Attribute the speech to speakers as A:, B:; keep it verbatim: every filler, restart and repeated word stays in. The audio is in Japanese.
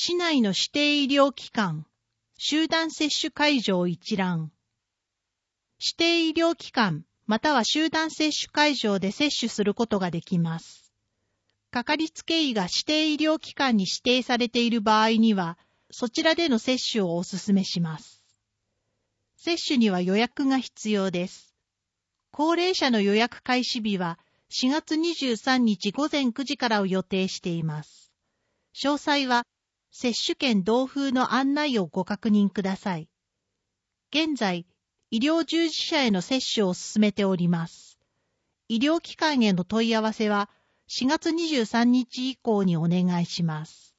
A: 市内の指定医療機関、集団接種会場一覧。指定医療機関または集団接種会場で接種することができます。かかりつけ医が指定医療機関に指定されている場合には、そちらでの接種をお勧めします。接種には予約が必要です。高齢者の予約開始日はしがつにじゅうさんにちごぜんくじからを予定しています。詳細は接種券同封の案内をご確認ください。現在、医療従事者への接種を進めております。医療機関への問い合わせはしがつにじゅうさんにち以降にお願いします。